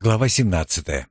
Глава 17.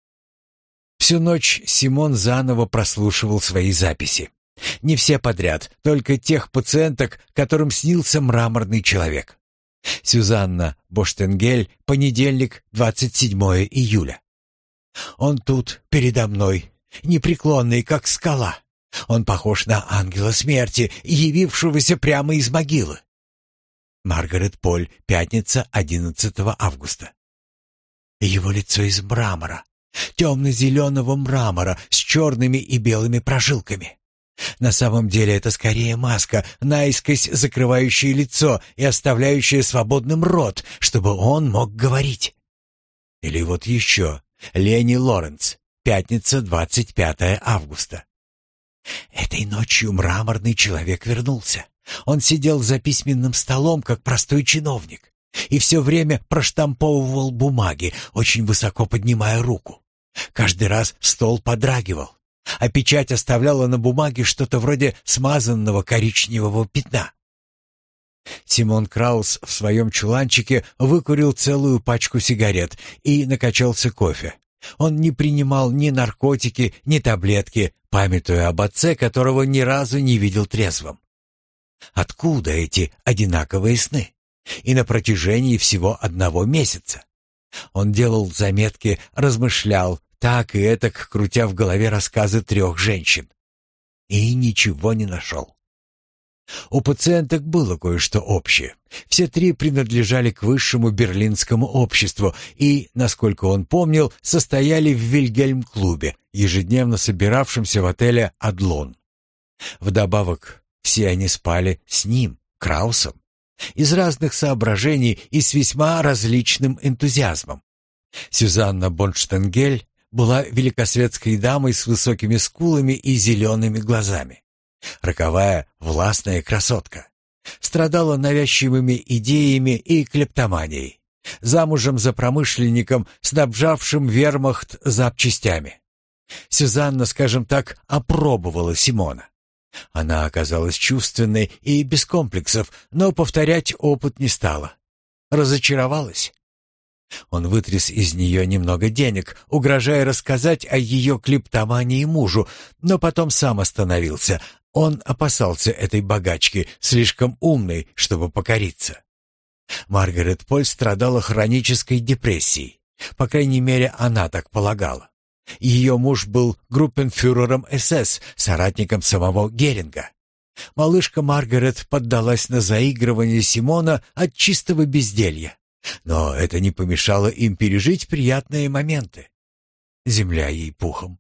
Всю ночь Симон заново прослушивал свои записи. Не все подряд, только тех пациенток, которым снился мраморный человек. Сюзанна Боштенгель, понедельник, 27 июля. Он тут, передо мной, непреклонный, как скала. Он похож на ангела смерти, явившегося прямо из могилы. Маргарет Поль, пятница, 11 августа. Его лицо из мрамора, темно-зеленого мрамора с черными и белыми прожилками. На самом деле это скорее маска, наискось закрывающая лицо и оставляющая свободным рот, чтобы он мог говорить. Или вот еще, Лени Лоренц, пятница, 25 августа. Этой ночью мраморный человек вернулся. Он сидел за письменным столом, как простой чиновник, и все время проштамповывал бумаги, очень высоко поднимая руку. Каждый раз стол подрагивал, а печать оставляла на бумаге что-то вроде смазанного коричневого пятна. Симон Краус в своем чуланчике выкурил целую пачку сигарет и накачался кофе. Он не принимал ни наркотики, ни таблетки, памятуя об отце, которого ни разу не видел трезвым. Откуда эти одинаковые сны? И на протяжении всего 1 месяца. Он делал заметки, размышлял, так и этак, крутя в голове рассказы 3 женщин. И ничего не нашел. У пациенток было кое-что общее. Все 3 принадлежали к высшему берлинскому обществу и, насколько он помнил, состояли в Вильгельм-клубе, ежедневно собиравшемся в отеле «Адлон». Вдобавок, все они спали с ним, Краусом, из разных соображений и с весьма различным энтузиазмом. Сюзанна Бонштенгель была великосветской дамой с высокими скулами и зелеными глазами. Роковая, властная красотка. Страдала навязчивыми идеями и клептоманией. Замужем за промышленником, снабжавшим вермахт запчастями. Сюзанна, скажем так, опробовала Симона. Она оказалась чувственной и без комплексов, но повторять опыт не стала. Разочаровалась. Он вытряс из нее немного денег, угрожая рассказать о ее клептомании мужу, но потом сам остановился. Он опасался этой богачки, слишком умной, чтобы покориться. Маргарет Поль страдала хронической депрессией. По крайней мере, она так полагала. Ее муж был группенфюрером СС, соратником самого Геринга. Малышка Маргарет поддалась на заигрывание Симона от чистого безделья. Но это не помешало им пережить приятные моменты. Земля ей пухом.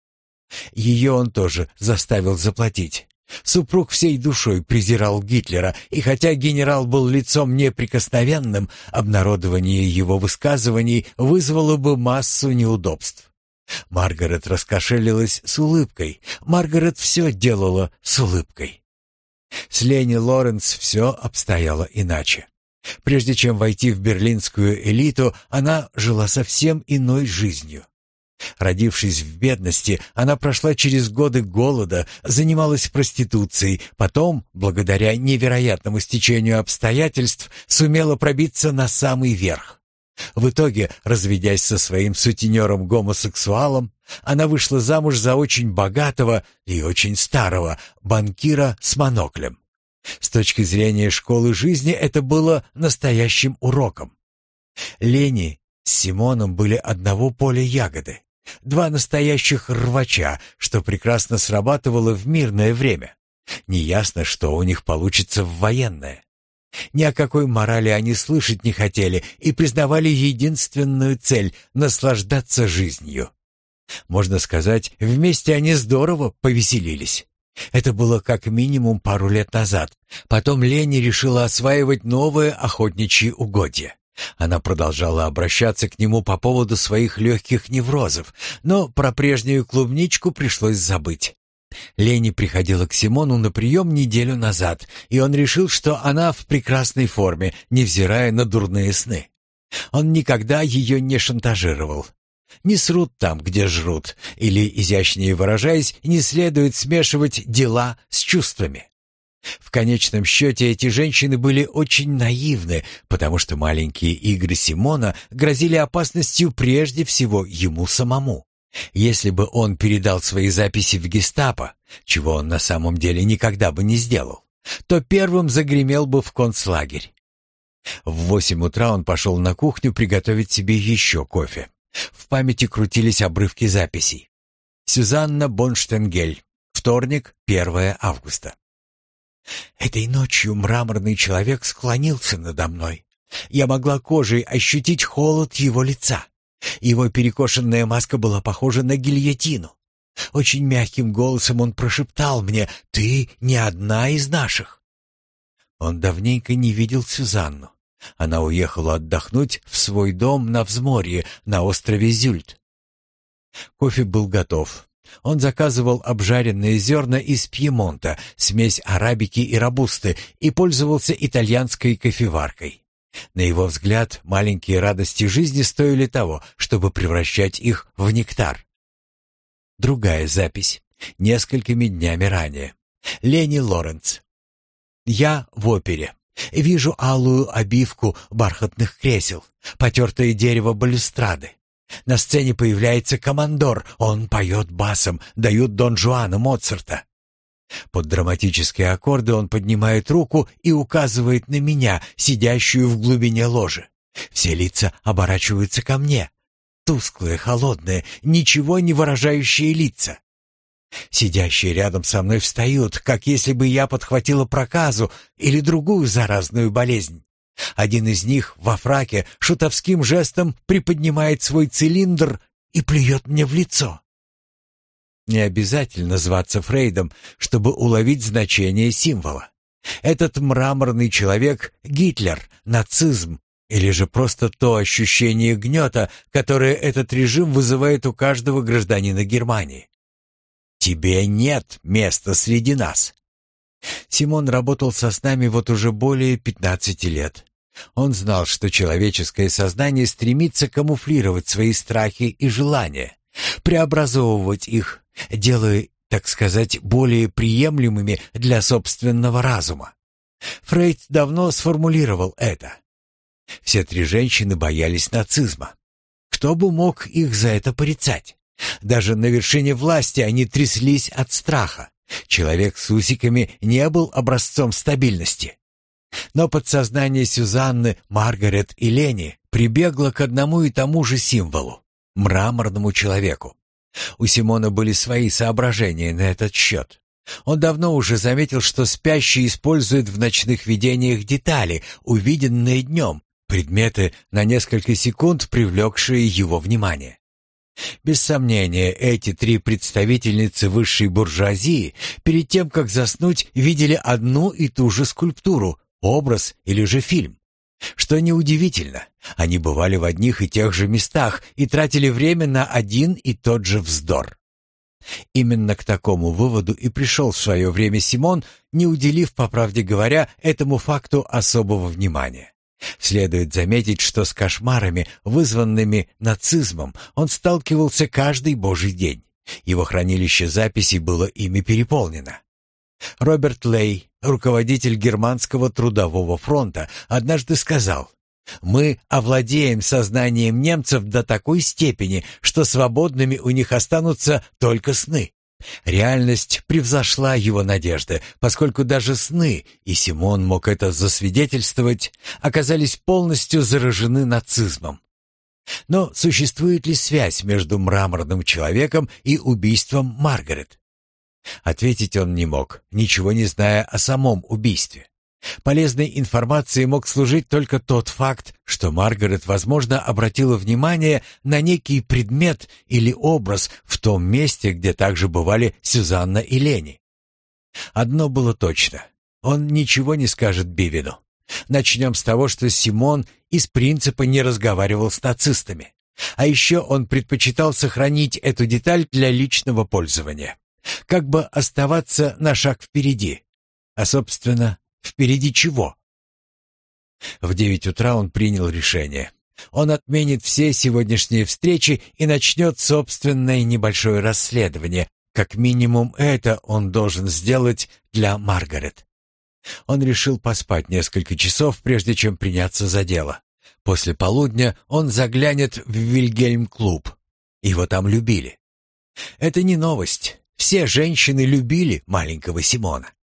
Ее он тоже заставил заплатить. Супруг всей душой презирал Гитлера, и хотя генерал был лицом неприкосновенным, обнародование его высказываний вызвало бы массу неудобств. Маргарет раскошелилась с улыбкой. Маргарет все делала с улыбкой. С Лени Лоренц все обстояло иначе. Прежде чем войти в берлинскую элиту, она жила совсем иной жизнью. Родившись в бедности, она прошла через годы голода, занималась проституцией, потом, благодаря невероятному стечению обстоятельств, сумела пробиться на самый верх. В итоге, разведясь со своим сутенером-гомосексуалом, она вышла замуж за очень богатого и очень старого банкира с моноклем. С точки зрения школы жизни это было настоящим уроком. Лени с Симоном были одного поля ягоды. 2 настоящих рвача, что прекрасно срабатывало в мирное время. Неясно, что у них получится в военное. Ни о какой морали они слышать не хотели и признавали единственную цель — наслаждаться жизнью. Можно сказать, вместе они здорово повеселились. Это было как минимум пару лет назад. Потом Лени решила осваивать новые охотничьи угодья. Она продолжала обращаться к нему по поводу своих легких неврозов, но про прежнюю клубничку пришлось забыть. Лени приходила к Симону на прием неделю назад, и он решил, что она в прекрасной форме, невзирая на дурные сны. Он никогда ее не шантажировал. Не срут там, где жрут, или, изящнее выражаясь, не следует смешивать дела с чувствами. В конечном счете эти женщины были очень наивны, потому что маленькие игры Симона грозили опасностью прежде всего ему самому. Если бы он передал свои записи в гестапо, чего он на самом деле никогда бы не сделал, то первым загремел бы в концлагерь. В 8 утра он пошел на кухню приготовить себе еще кофе. В памяти крутились обрывки записей. Сюзанна Бонштенгель. Вторник, 1 августа. Этой ночью мраморный человек склонился надо мной. Я могла кожей ощутить холод его лица. Его перекошенная маска была похожа на гильотину. Очень мягким голосом он прошептал мне: «Ты не одна из наших». Он давненько не видел Сюзанну. Она уехала отдохнуть в свой дом на взморье на острове Зюльт. Кофе был готов. Он заказывал обжаренные зерна из Пьемонта, смесь арабики и робусты, и пользовался итальянской кофеваркой. На его взгляд, маленькие радости жизни стоили того, чтобы превращать их в нектар. Другая запись. Несколькими днями ранее. Лени Лоренц. «Я в опере. Вижу алую обивку бархатных кресел, потертое дерево балюстрады. На сцене появляется командор, он поет басом, дают Дон Жуана Моцарта. Под драматические аккорды он поднимает руку и указывает на меня, сидящую в глубине ложи. Все лица оборачиваются ко мне. Тусклые, холодные, ничего не выражающие лица. Сидящие рядом со мной встают, как если бы я подхватила проказу или другую заразную болезнь. Один из них во фраке шутовским жестом приподнимает свой цилиндр и плюет мне в лицо. Не обязательно зваться Фрейдом, чтобы уловить значение символа. Этот мраморный человек — Гитлер, нацизм, или же просто то ощущение гнета, которое этот режим вызывает у каждого гражданина Германии. «Тебе нет места среди нас». Симон работал с нами вот уже более 15 лет. Он знал, что человеческое сознание стремится камуфлировать свои страхи и желания, преобразовывать их, делая, так сказать, более приемлемыми для собственного разума. Фрейд давно сформулировал это. Все 3 женщины боялись нацизма. Кто бы мог их за это порицать? Даже на вершине власти они тряслись от страха. Человек с усиками не был образцом стабильности. Но подсознание Сюзанны, Маргарет и Лени прибегло к одному и тому же символу — мраморному человеку. У Симона были свои соображения на этот счет. Он давно уже заметил, что спящий использует в ночных видениях детали, увиденные днем, предметы, на несколько секунд привлекшие его внимание. Без сомнения, эти 3 представительницы высшей буржуазии перед тем, как заснуть, видели одну и ту же скульптуру, образ или же фильм. Что неудивительно, они бывали в одних и тех же местах и тратили время на один и тот же вздор. Именно к такому выводу и пришел в свое время Симон, не уделив, по правде говоря, этому факту особого внимания. Следует заметить, что с кошмарами, вызванными нацизмом, он сталкивался каждый божий день. Его хранилище записей было ими переполнено. Роберт Лей, руководитель Германского трудового фронта, однажды сказал: «Мы овладеем сознанием немцев до такой степени, что свободными у них останутся только сны». Реальность превзошла его надежды, поскольку даже сны, и Симон мог это засвидетельствовать, оказались полностью заражены нацизмом. Но существует ли связь между мраморным человеком и убийством Маргарет? Ответить он не мог, ничего не зная о самом убийстве. Полезной информацией мог служить только тот факт, что Маргарет, возможно, обратила внимание на некий предмет или образ в том месте, где также бывали Сюзанна и Лени. Одно было точно: он ничего не скажет Бивину. Начнем с того, что Симон из принципа не разговаривал с нацистами. А еще он предпочитал сохранить эту деталь для личного пользования. Как бы оставаться на шаг впереди. А, собственно, впереди чего? В 9 утра он принял решение. Он отменит все сегодняшние встречи и начнет собственное небольшое расследование. Как минимум это он должен сделать для Маргарет. Он решил поспать несколько часов, прежде чем приняться за дело. После полудня он заглянет в Вильгельм-клуб. Его там любили. Это не новость. Все женщины любили маленького Симона.